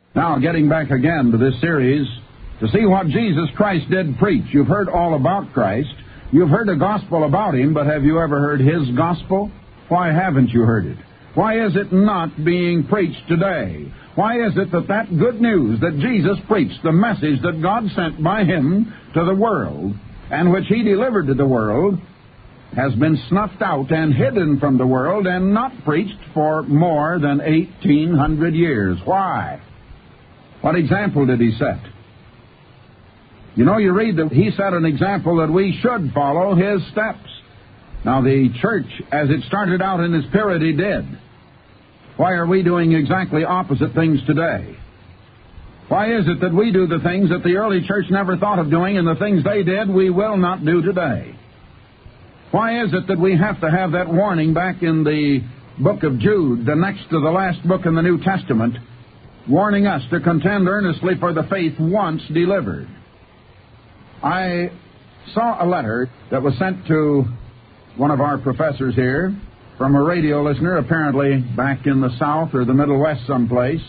Now, getting back again to this series, to see what Jesus Christ did preach. You've heard all about Christ. You've heard the gospel about Him, but have you ever heard His gospel? Why haven't you heard it? Why is it not being preached today? Why is it that good news that Jesus preached, the message that God sent by Him to the world, and which He delivered to the world, has been snuffed out and hidden from the world and not preached for more than 1,800 years? Why? What example did He set? You know, you read that He set an example that we should follow His steps. Now, the church, as it started out in its purity, did. Why are we doing exactly opposite things today? Why is it that we do the things that the early church never thought of doing, and the things they did we will not do today? Why is it that we have to have that warning back in the book of Jude, the next to the last book in the New Testament, warning us to contend earnestly for the faith once delivered? I saw a letter that was sent to one of our professors here from a radio listener, apparently back in the South or the Middle West someplace.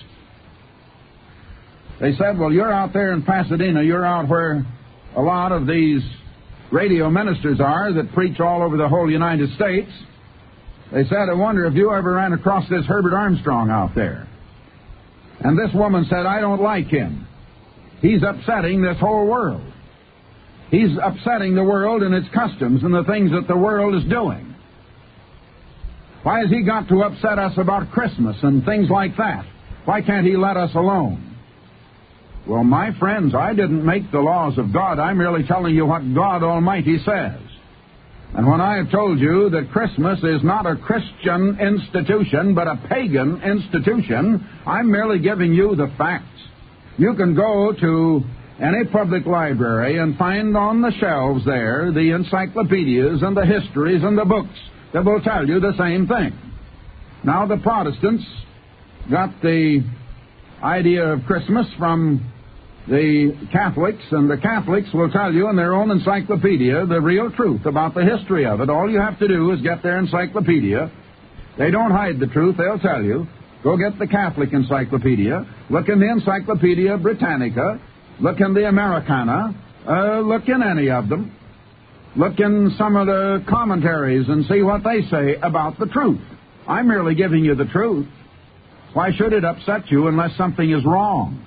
They said, well, you're out there in Pasadena, you're out where a lot of these radio ministers are that preach all over the whole United States. They said, I wonder if you ever ran across this Herbert Armstrong out there. And this woman said, I don't like him. He's upsetting this whole world. He's upsetting the world and its customs and the things that the world is doing. Why has he got to upset us about Christmas and things like that? Why can't he let us alone? Well, my friends, I didn't make the laws of God. I'm merely telling you what God Almighty says. And when I have told you that Christmas is not a Christian institution, but a pagan institution, I'm merely giving you the facts. You can go to any public library and find on the shelves there the encyclopedias and the histories and the books that will tell you the same thing. Now, the Protestants got the idea of Christmas from the Catholics, and the Catholics will tell you in their own encyclopedia the real truth about the history of it. All you have to do is get their encyclopedia. They don't hide the truth, they'll tell you. Go get the Catholic encyclopedia, look in the Encyclopedia Britannica, look in the Americana, look in any of them. Look in some of the commentaries and see what they say about the truth. I'm merely giving you the truth. Why should it upset you unless something is wrong?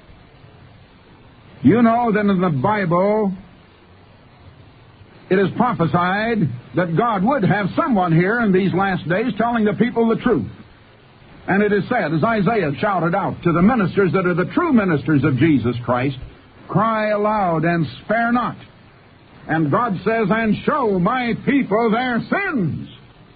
You know that in the Bible it is prophesied that God would have someone here in these last days telling the people the truth. And it is said, as Isaiah shouted out to the ministers that are the true ministers of Jesus Christ, cry aloud and spare not. And God says, and show my people their sins.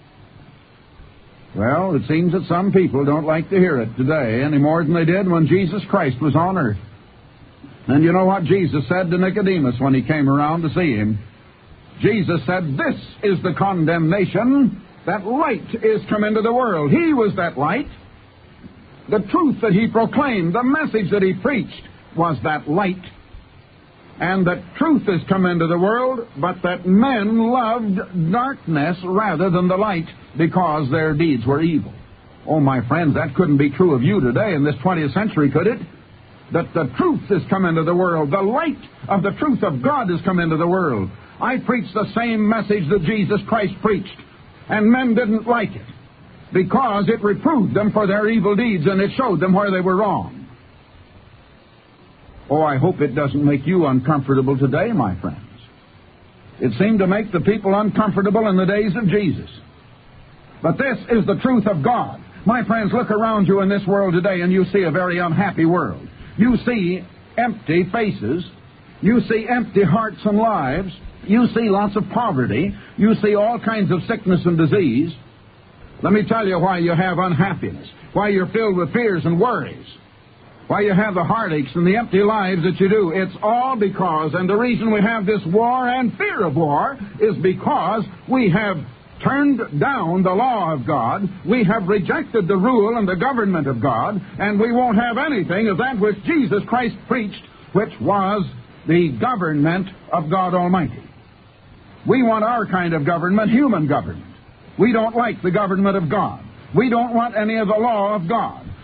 Well, it seems that some people don't like to hear it today any more than they did when Jesus Christ was on earth. And you know what Jesus said to Nicodemus when he came around to see him? Jesus said, this is the condemnation, that light is come into the world. He was that light. The truth that he proclaimed, the message that he preached was that light. And that truth has come into the world, but that men loved darkness rather than the light because their deeds were evil. Oh, my friends, that couldn't be true of you today in this 20th century, could it? That the truth has come into the world. The light of the truth of God has come into the world. I preached the same message that Jesus Christ preached, and men didn't like it because it reproved them for their evil deeds and it showed them where they were wrong. Oh, I hope it doesn't make you uncomfortable today, my friends. It seemed to make the people uncomfortable in the days of Jesus. But this is the truth of God. My friends, look around you in this world today and you see a very unhappy world. You see empty faces. You see empty hearts and lives. You see lots of poverty. You see all kinds of sickness and disease. Let me tell you why you have unhappiness, why you're filled with fears and worries, why you have the heartaches and the empty lives that you do. It's all because, and the reason we have this war and fear of war is because we have turned down the law of God, we have rejected the rule and the government of God, and we won't have anything of that which Jesus Christ preached, which was the government of God Almighty. We want our kind of government, human government. We don't like the government of God. We don't want any of the law of God.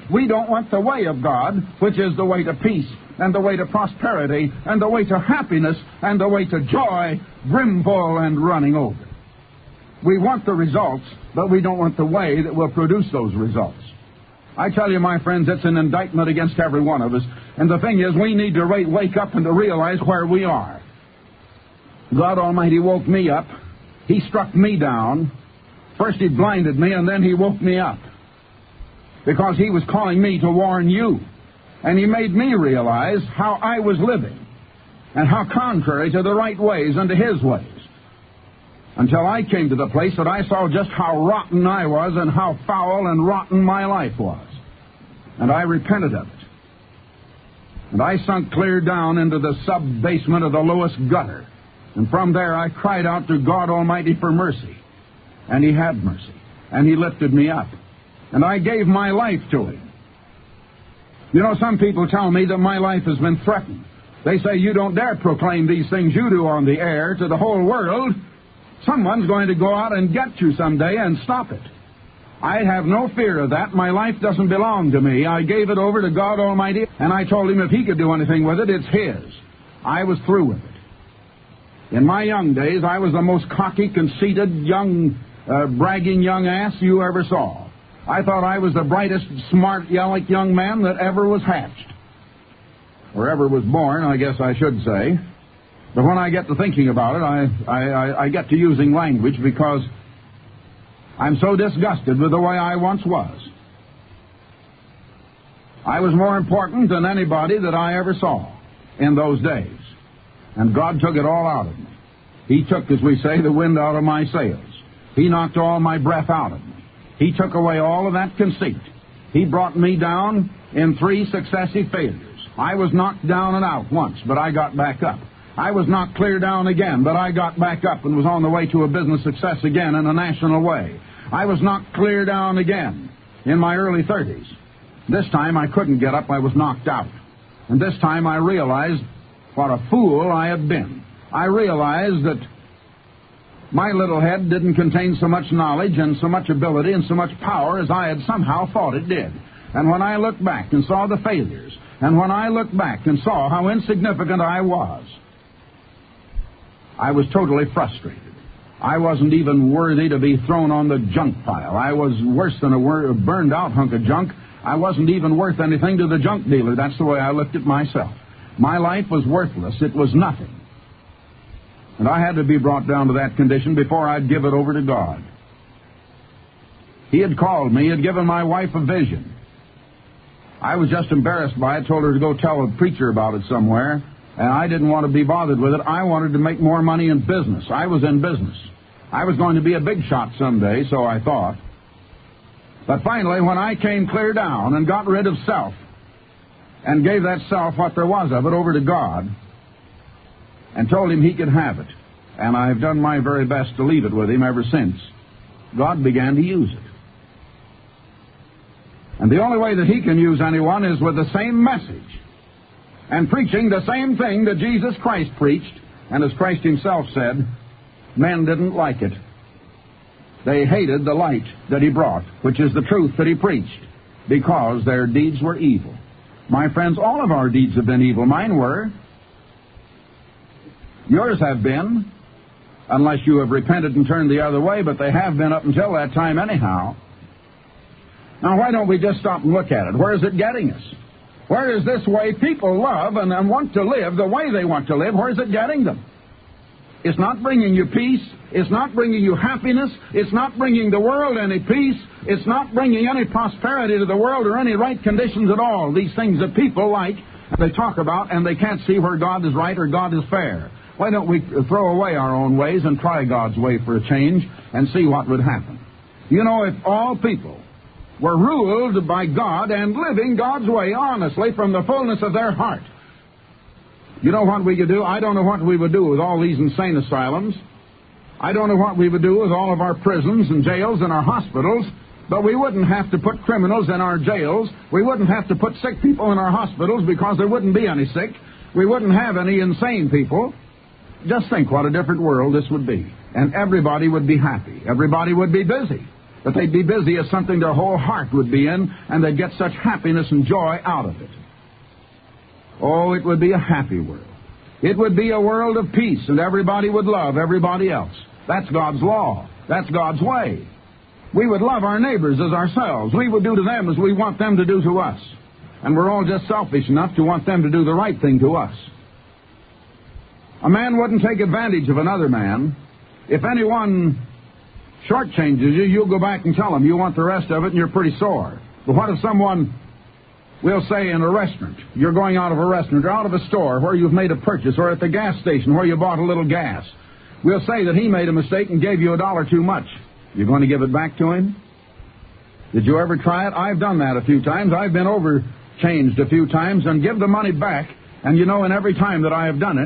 We don't want the way of God, which is the way to peace, and the way to prosperity, and the way to happiness, and the way to joy, brimful and running over. We want the results, but we don't want the way that will produce those results. I tell you, my friends, it's an indictment against every one of us. And the thing is, we need to wake up and to realize where we are. God Almighty woke me up. He struck me down. First He blinded me, and then He woke me up. Because He was calling me to warn you. And He made me realize how I was living, and how contrary to the right ways and to His ways. Until I came to the place that I saw just how rotten I was and how foul and rotten my life was. And I repented of it. And I sunk clear down into the sub-basement of the lowest gutter. And from there I cried out to God Almighty for mercy. And He had mercy. And He lifted me up. And I gave my life to Him. You know, some people tell me that my life has been threatened. They say, you don't dare proclaim these things you do on the air to the whole world. Someone's going to go out and get you someday and stop it. I have no fear of that. My life doesn't belong to me. I gave it over to God Almighty, and I told Him if He could do anything with it, it's His. I was through with it. In my young days, I was the most cocky, conceited, bragging young ass you ever saw. I thought I was the brightest, smart, young man that ever was hatched. Or ever was born, I guess I should say. But when I get to thinking about it, I get to using language because I'm so disgusted with the way I once was. I was more important than anybody that I ever saw in those days. And God took it all out of me. He took, as we say, the wind out of my sails. He knocked all my breath out of me. He took away all of that conceit. He brought me down in 3 successive failures. I was knocked down and out once, but I got back up. I was knocked clear down again, but I got back up and was on the way to a business success again in a national way. I was knocked clear down again in my early 30s. This time I couldn't get up, I was knocked out. And this time I realized what a fool I had been. I realized that my little head didn't contain so much knowledge and so much ability and so much power as I had somehow thought it did. And when I looked back and saw the failures, and when I looked back and saw how insignificant I was totally frustrated. I wasn't even worthy to be thrown on the junk pile. I was worse than a burned-out hunk of junk. I wasn't even worth anything to the junk dealer. That's the way I looked at myself. My life was worthless. It was nothing. And I had to be brought down to that condition before I'd give it over to God. He had called me. He had given my wife a vision. I was just embarrassed by it, told her to go tell a preacher about it somewhere. And I didn't want to be bothered with it. I wanted to make more money in business. I was in business. I was going to be a big shot someday, so I thought. But finally, when I came clear down and got rid of self and gave that self what there was of it over to God and told Him He could have it, and I've done my very best to leave it with Him ever since, God began to use it. And the only way that He can use anyone is with the same message and preaching the same thing that Jesus Christ preached. And as Christ Himself said, men didn't like it. They hated the light that He brought, which is the truth that He preached, because their deeds were evil. My friends, all of our deeds have been evil. Mine were. Yours have been, unless you have repented and turned the other way, but they have been up until that time anyhow. Now, why don't we just stop and look at it? Where is it getting us? Where is this way people love and want to live the way they want to live? Where is it getting them? It's not bringing you peace. It's not bringing you happiness. It's not bringing the world any peace. It's not bringing any prosperity to the world or any right conditions at all. These things that people like, they talk about, and they can't see where God is right or God is fair. Why don't we throw away our own ways and try God's way for a change and see what would happen? You know, if all people were ruled by God and living God's way honestly from the fullness of their heart, you know what we could do? I don't know what we would do with all these insane asylums. I don't know what we would do with all of our prisons and jails and our hospitals, but we wouldn't have to put criminals in our jails. We wouldn't have to put sick people in our hospitals because there wouldn't be any sick. We wouldn't have any insane people. Just think what a different world this would be. And everybody would be happy. Everybody would be busy. that they'd be busy as something their whole heart would be in, and they'd get such happiness and joy out of it. Oh, it would be a happy world. It would be a world of peace, and everybody would love everybody else. That's God's law. That's God's way. We would love our neighbors as ourselves. We would do to them as we want them to do to us. And we're all just selfish enough to want them to do the right thing to us. A man wouldn't take advantage of another man. If anyone shortchanges you, you'll go back and tell them you want the rest of it and you're pretty sore. But what if someone, we'll say in a restaurant, you're going out of a restaurant or out of a store where you've made a purchase, or at the gas station where you bought a little gas. We'll say that he made a mistake and gave you $1 too much. You're going to give it back to him? Did you ever try it? I've done that a few times. I've been overchanged a few times and give the money back. And you know, in every time that I have done it,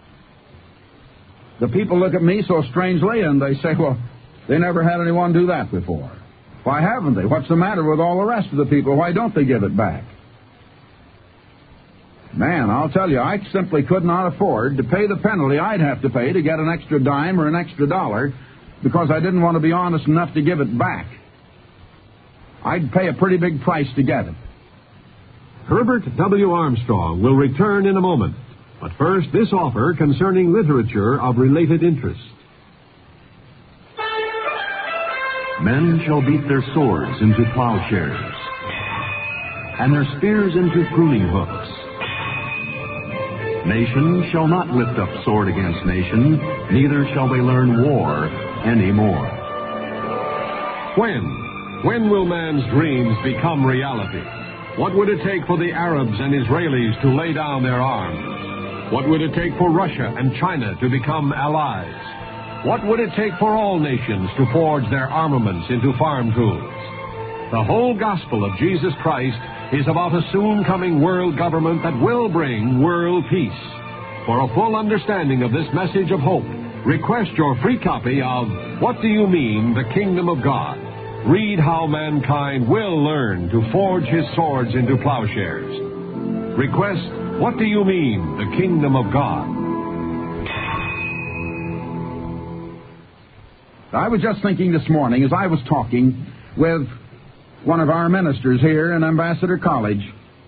the people look at me so strangely and they say, well, they never had anyone do that before. Why haven't they? What's the matter with all the rest of the people? Why don't they give it back? Man, I'll tell you, I simply could not afford to pay the penalty I'd have to pay to get an extra dime or an extra dollar because I didn't want to be honest enough to give it back. I'd pay a pretty big price to get it. Herbert W. Armstrong will return in a moment. But first, this offer concerning literature of related interest. Men shall beat their swords into plowshares, and their spears into pruning hooks. Nation shall not lift up sword against nation, neither shall they learn war any more. When will man's dreams become reality? What would it take for the Arabs and Israelis to lay down their arms? What would it take for Russia and China to become allies? What would it take for all nations to forge their armaments into farm tools? The whole gospel of Jesus Christ is about a soon-coming world government that will bring world peace. For a full understanding of this message of hope, request your free copy of What Do You Mean, the Kingdom of God? Read how mankind will learn to forge his swords into plowshares. Request What Do You Mean, the Kingdom of God? I was just thinking this morning as I was talking with one of our ministers here in Ambassador College.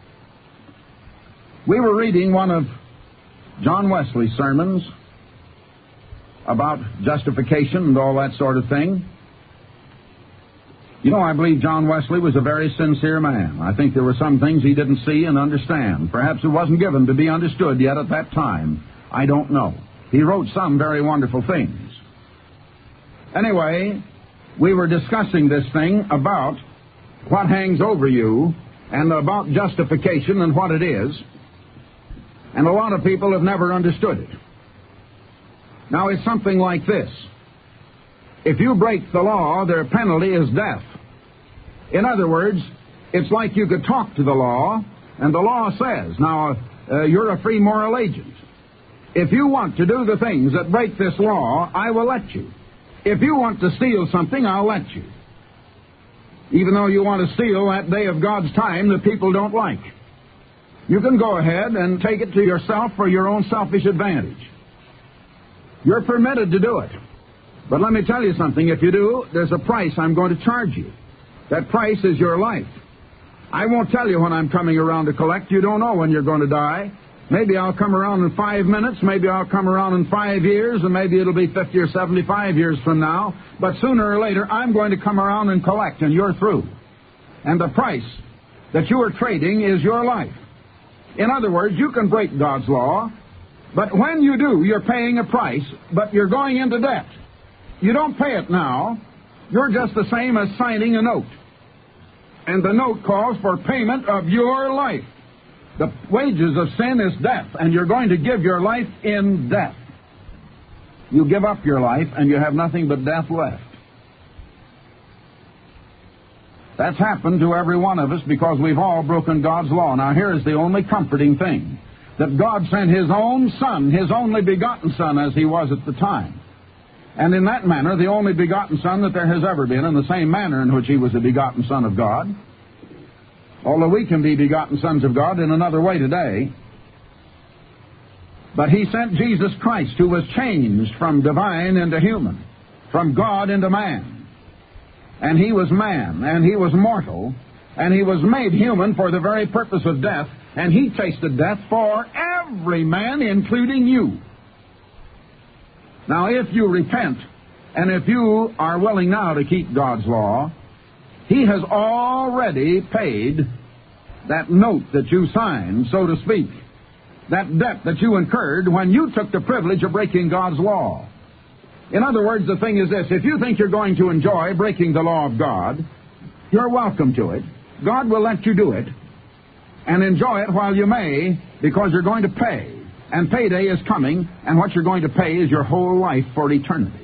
We were reading one of John Wesley's sermons about justification and all that sort of thing. You know, I believe John Wesley was a very sincere man. I think there were some things he didn't see and understand. Perhaps it wasn't given to be understood yet at that time. I don't know. He wrote some very wonderful things. Anyway, we were discussing this thing about what hangs over you and about justification and what it is. And a lot of people have never understood it. Now, it's something like this. If you break the law, their penalty is death. In other words, it's like you could talk to the law, and the law says, now, you're a free moral agent. If you want to do the things that break this law, I will let you. If you want to steal something, I'll let you. Even though you want to steal that day of God's time that people don't like. You can go ahead and take it to yourself for your own selfish advantage. You're permitted to do it. But let me tell you something. If you do, there's a price I'm going to charge you. That price is your life. I won't tell you when I'm coming around to collect. You don't know when you're going to die. Maybe I'll come around in 5 minutes. Maybe I'll come around in 5 years. And maybe it'll be 50 or 75 years from now. But sooner or later, I'm going to come around and collect, and you're through. And the price that you are trading is your life. In other words, you can break God's law, but when you do, you're paying a price, but you're going into debt. You don't pay it now. You're just the same as signing a note. And the note calls for payment of your life. The wages of sin is death, and you're going to give your life in death. You give up your life, and you have nothing but death left. That's happened to every one of us because we've all broken God's law. Now, here's the only comforting thing. That God sent His own Son, His only begotten Son, as He was at the time. And in that manner, the only begotten Son that there has ever been, in the same manner in which He was a begotten Son of God. Although we can be begotten sons of God in another way today. But He sent Jesus Christ, who was changed from divine into human, from God into man. and he was man, and he was mortal, and he was made human for the very purpose of death, and he tasted death for every man, including you. Now, if you repent, and if you are willing now to keep God's law, he has already paid that note that you signed, so to speak, that debt that you incurred when you took the privilege of breaking God's law. In other words, the thing is this: if you think you're going to enjoy breaking the law of God, you're welcome to it. God will let you do it, and enjoy it while you may, because you're going to pay. And payday is coming, and what you're going to pay is your whole life for eternity.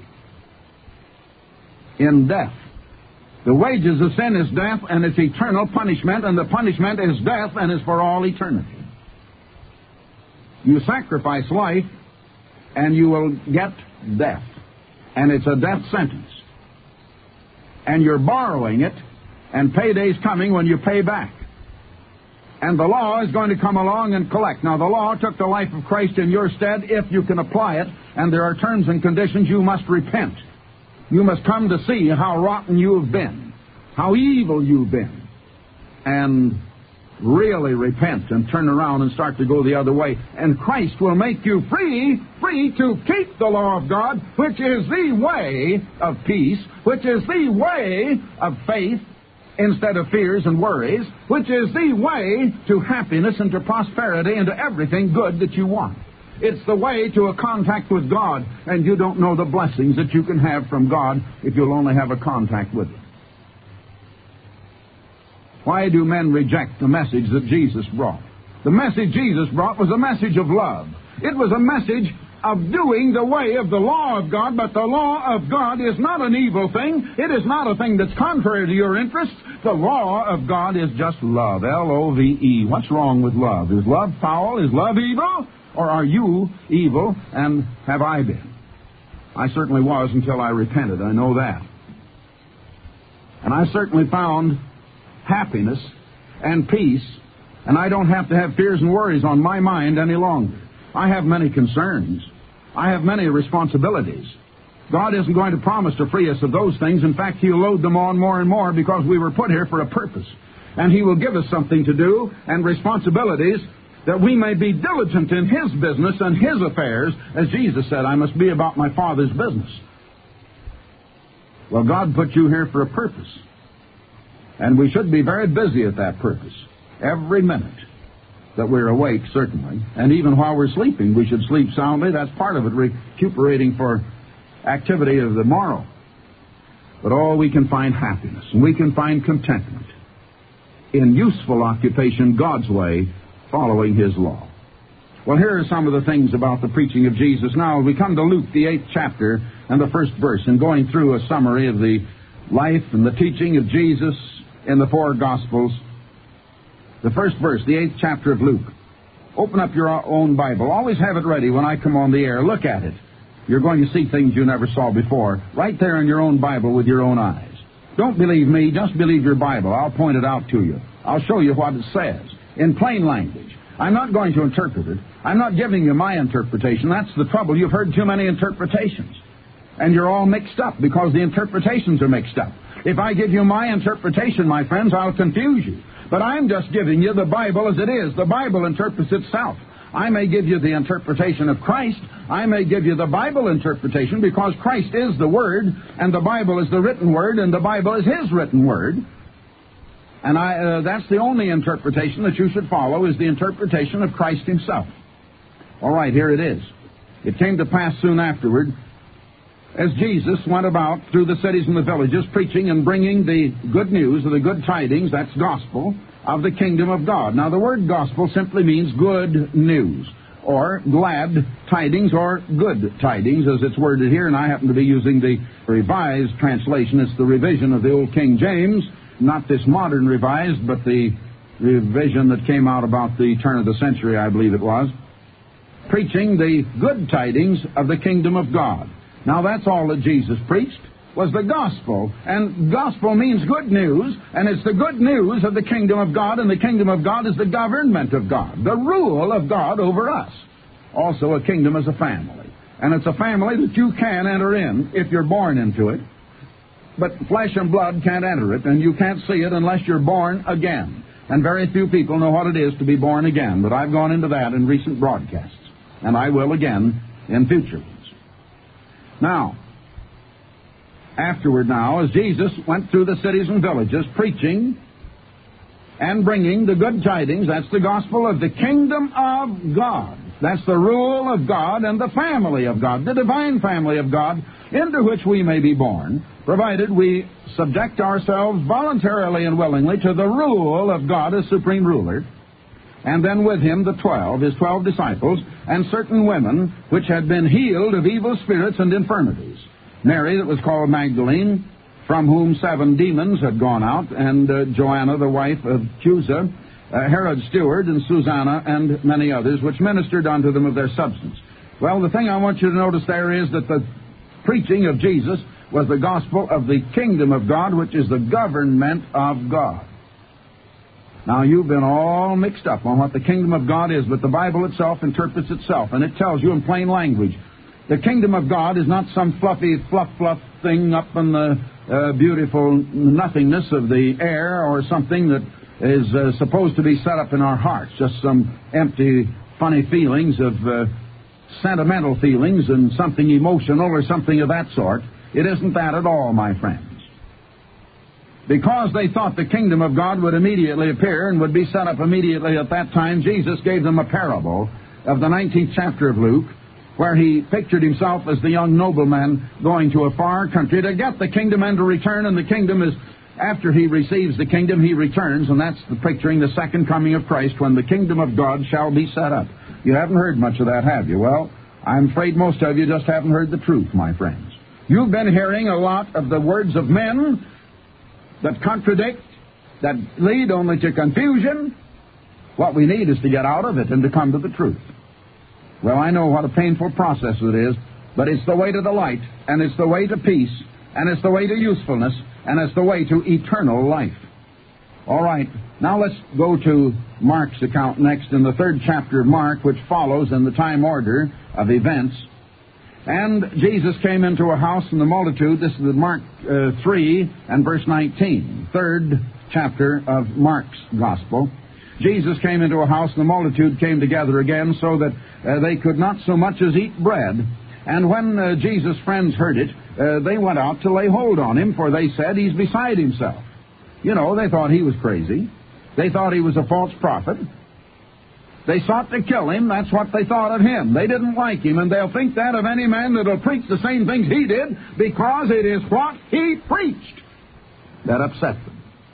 In death. The wages of sin is death, and it's eternal punishment, and the punishment is death, and is for all eternity. You sacrifice life, and you will get death. And it's a death sentence. And you're borrowing it, and payday's coming when you pay back. And the law is going to come along and collect. Now, the law took the life of Christ in your stead if you can apply it, and there are terms and conditions. You must repent. You must come to see how rotten you have been, how evil you've been, and really repent and turn around and start to go the other way. And Christ will make you free to keep the law of God, which is the way of peace, which is the way of faith, instead of fears and worries, which is the way to happiness and to prosperity and to everything good that you want. It's the way to a contact with God, and you don't know the blessings that you can have from God if you'll only have a contact with Him. Why do men reject the message that Jesus brought? The message Jesus brought was a message of love. It was a message of doing the way of the law of God, but the law of God is not an evil thing. It is not a thing that's contrary to your interests. The law of God is just love, L-O-V-E. What's wrong with love? Is love foul? Is love evil? Or are you evil, and have I been? I certainly was until I repented. I know that. And I certainly found happiness and peace, and I don't have to have fears and worries on my mind any longer. I have many concerns. I have many responsibilities. God isn't going to promise to free us of those things. In fact, He'll load them on more and more because we were put here for a purpose. And He will give us something to do and responsibilities that we may be diligent in His business and His affairs. As Jesus said, I must be about my Father's business. Well, God put you here for a purpose. And we should be very busy at that purpose. Every minute that we're awake, certainly. And even while we're sleeping, we should sleep soundly. That's part of it, recuperating for activity of the morrow. But we can find happiness, and we can find contentment in useful occupation God's way, following His law. Well, here are some of the things about the preaching of Jesus. Now, we come to Luke, the 8th chapter, and the 1st verse, and going through a summary of the life and the teaching of Jesus in the 4 Gospels. The 1st verse, the 8th chapter of Luke. Open up your own Bible. Always have it ready when I come on the air. Look at it. You're going to see things you never saw before, right there in your own Bible with your own eyes. Don't believe me, just believe your Bible. I'll point it out to you. I'll show you what it says in plain language. I'm not going to interpret it. I'm not giving you my interpretation. That's the trouble. You've heard too many interpretations. And you're all mixed up because the interpretations are mixed up. If I give you my interpretation, my friends, I'll confuse you. But I'm just giving you the Bible as it is. The Bible interprets itself. I may give you the interpretation of Christ. I may give you the Bible interpretation because Christ is the Word, and the Bible is the written Word, and the Bible is His written Word. And that's the only interpretation that you should follow, is the interpretation of Christ Himself. All right, here it is. It came to pass soon afterward, as Jesus went about through the cities and the villages, preaching and bringing the good news, or the good tidings, that's gospel, of the kingdom of God. Now, the word gospel simply means good news, or glad tidings, or good tidings, as it's worded here, and I happen to be using the Revised Translation. It's the revision of the Old King James, not this modern revised, but the revision that came out about the turn of the century, I believe it was, preaching the good tidings of the kingdom of God. Now, that's all that Jesus preached, was the gospel. And gospel means good news, and it's the good news of the kingdom of God, and the kingdom of God is the government of God, the rule of God over us. Also, a kingdom is a family. And it's a family that you can enter in if you're born into it. but flesh and blood can't enter it, and you can't see it unless you're born again. And very few people know what it is to be born again, but I've gone into that in recent broadcasts, and I will again in future ones. Now, afterward now, as Jesus went through the cities and villages preaching and bringing the good tidings, that's the gospel of the kingdom of God. That's the rule of God and the family of God, the divine family of God, into which we may be born, provided we subject ourselves voluntarily and willingly to the rule of God as supreme ruler, and then with him the 12, his 12 disciples, and certain women which had been healed of evil spirits and infirmities. Mary, that was called Magdalene, from whom 7 demons had gone out, and Joanna, the wife of Chuza, Herod's steward, and Susanna, and many others, which ministered unto them of their substance. Well, the thing I want you to notice there is that the preaching of Jesus was the gospel of the kingdom of God, which is the government of God. Now, you've been all mixed up on what the kingdom of God is, but the Bible itself interprets itself, and it tells you in plain language. The kingdom of God is not some fluffy, fluff thing up in the beautiful nothingness of the air, or something that is supposed to be set up in our hearts, just some empty, funny feelings of sentimental feelings and something emotional or something of that sort. It isn't that at all, my friends. Because they thought the kingdom of God would immediately appear and would be set up immediately at that time, Jesus gave them a parable of the 19th chapter of Luke, where he pictured himself as the young nobleman going to a far country to get the kingdom and to return, and the kingdom is, after he receives the kingdom, he returns, and that's the picturing the second coming of Christ, when the kingdom of God shall be set up. You haven't heard much of that, have you? Well, I'm afraid most of you just haven't heard the truth, my friends. You've been hearing a lot of the words of men that contradict, that lead only to confusion. What we need is to get out of it and to come to the truth. Well, I know what a painful process it is, but it's the way to the light, and it's the way to peace, and it's the way to usefulness, and it's the way to eternal life. All right, now let's go to Mark's account next, in the 3rd chapter of Mark, which follows in the time order of events. And Jesus came into a house, and the multitude, this is Mark 3 and verse 19, 3rd chapter of Mark's Gospel. Jesus came into a house, and the multitude came together again, so that they could not so much as eat bread. And when Jesus' friends heard it, they went out to lay hold on him, for they said, he's beside himself. You know, they thought he was crazy. They thought he was a false prophet. They sought to kill him. That's what they thought of him. They didn't like him, and they'll think that of any man that'll preach the same things he did, because it is what he preached that upset them.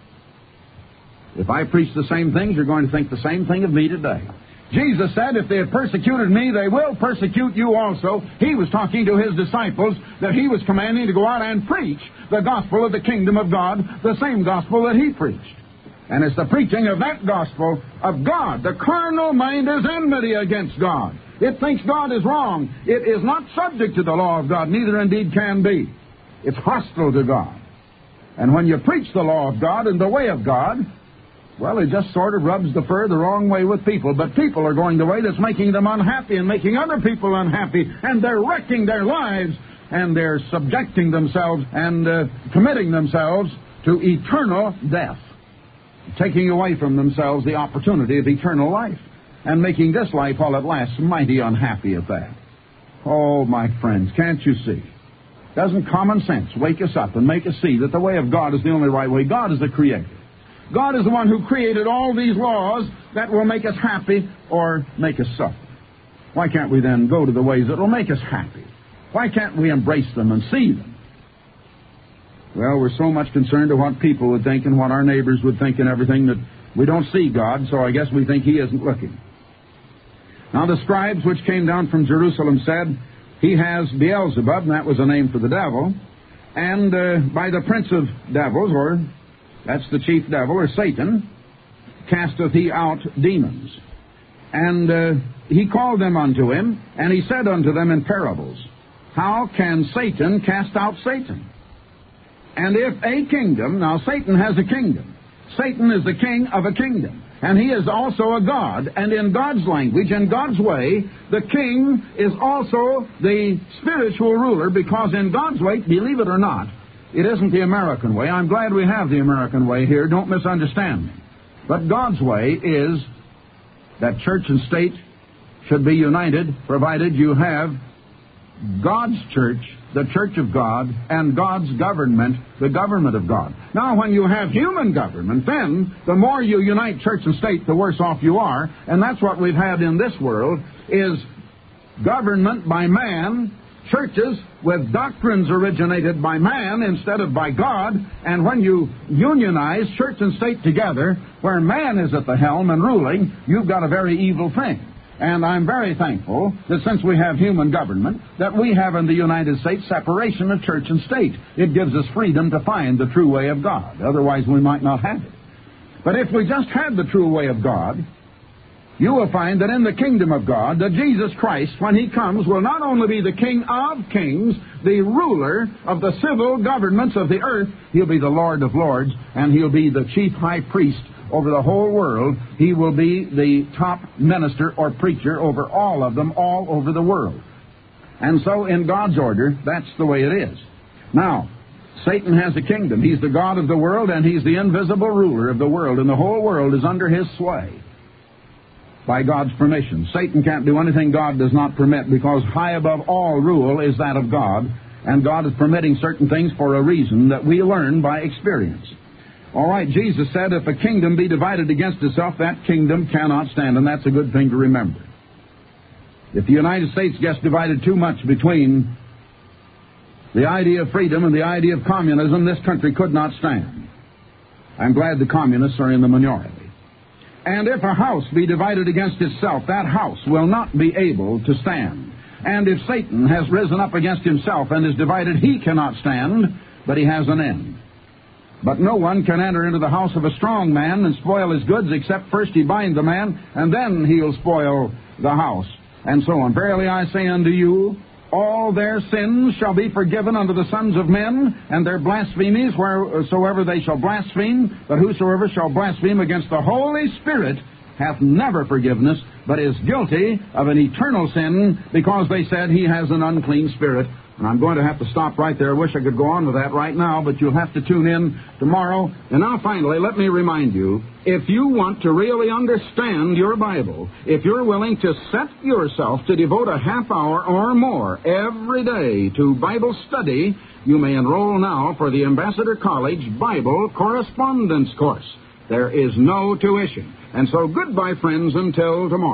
If I preach the same things, you're going to think the same thing of me today. Jesus said, if they have persecuted me, they will persecute you also. He was talking to his disciples that he was commanding to go out and preach the gospel of the kingdom of God, the same gospel that he preached. And it's the preaching of that gospel of God. The carnal mind is enmity against God. It thinks God is wrong. It is not subject to the law of God, neither indeed can be. It's hostile to God. And when you preach the law of God and the way of God, well, it just sort of rubs the fur the wrong way with people. But people are going the way that's making them unhappy and making other people unhappy. And they're wrecking their lives. And they're subjecting themselves and committing themselves to eternal death. Taking away from themselves the opportunity of eternal life. And making this life, while it lasts, mighty unhappy at that. Oh, my friends, can't you see? Doesn't common sense wake us up and make us see that the way of God is the only right way? God is the creator. God is the one who created all these laws that will make us happy or make us suffer. Why can't we then go to the ways that will make us happy? Why can't we embrace them and see them? Well, we're so much concerned with what people would think and what our neighbors would think and everything that we don't see God, so I guess we think he isn't looking. Now the scribes which came down from Jerusalem said, he has Beelzebub, and that was a name for the devil, and by the prince of devils, or that's the chief devil, or Satan, casteth he out demons. And he called them unto him, and he said unto them in parables, how can Satan cast out Satan? And if a kingdom, now Satan has a kingdom. Satan is the king of a kingdom. And he is also a god. And in God's language, in God's way, the king is also the spiritual ruler, because in God's way, believe it or not, It isn't the American way. I'm glad we have the American way here. Don't misunderstand me. But God's way is that church and state should be united, provided you have God's church, the church of God, and God's government, the government of God. Now, when you have human government, then the more you unite church and state, the worse off you are. And that's what we've had in this world, is government by man, churches with doctrines originated by man instead of by God. And when you unionize church and state together, where man is at the helm and ruling, you've got a very evil thing. And I'm very thankful that since we have human government, that we have in the United States separation of church and state. It gives us freedom to find the true way of God. Otherwise, we might not have it. But if we just had the true way of God, you will find that in the kingdom of God, that Jesus Christ, when he comes, will not only be the King of kings, the ruler of the civil governments of the earth, he'll be the Lord of lords, and he'll be the chief high priest over the whole world. He will be the top minister or preacher over all of them, all over the world. And so in God's order, that's the way it is. Now, Satan has a kingdom. He's the God of the world, and he's the invisible ruler of the world, and the whole world is under his sway by God's permission. Satan can't do anything God does not permit, because high above all rule is that of God, and God is permitting certain things for a reason that we learn by experience. All right, Jesus said, if a kingdom be divided against itself, that kingdom cannot stand, and that's a good thing to remember. If the United States gets divided too much between the idea of freedom and the idea of communism, this country could not stand. I'm glad the communists are in the minority. And if a house be divided against itself, that house will not be able to stand. And if Satan has risen up against himself and is divided, he cannot stand, but he has an end. But no one can enter into the house of a strong man and spoil his goods, except first he bind the man, and then he'll spoil the house, and so on. Verily I say unto you, all their sins shall be forgiven unto the sons of men, and their blasphemies wheresoever they shall blaspheme. But whosoever shall blaspheme against the Holy Spirit hath never forgiveness, but is guilty of an eternal sin, because they said he has an unclean spirit. And I'm going to have to stop right there. I wish I could go on with that right now, but you'll have to tune in tomorrow. And now finally, let me remind you, if you want to really understand your Bible, if you're willing to set yourself to devote a half hour or more every day to Bible study, you may enroll now for the Ambassador College Bible Correspondence Course. There is no tuition. And so goodbye, friends, until tomorrow.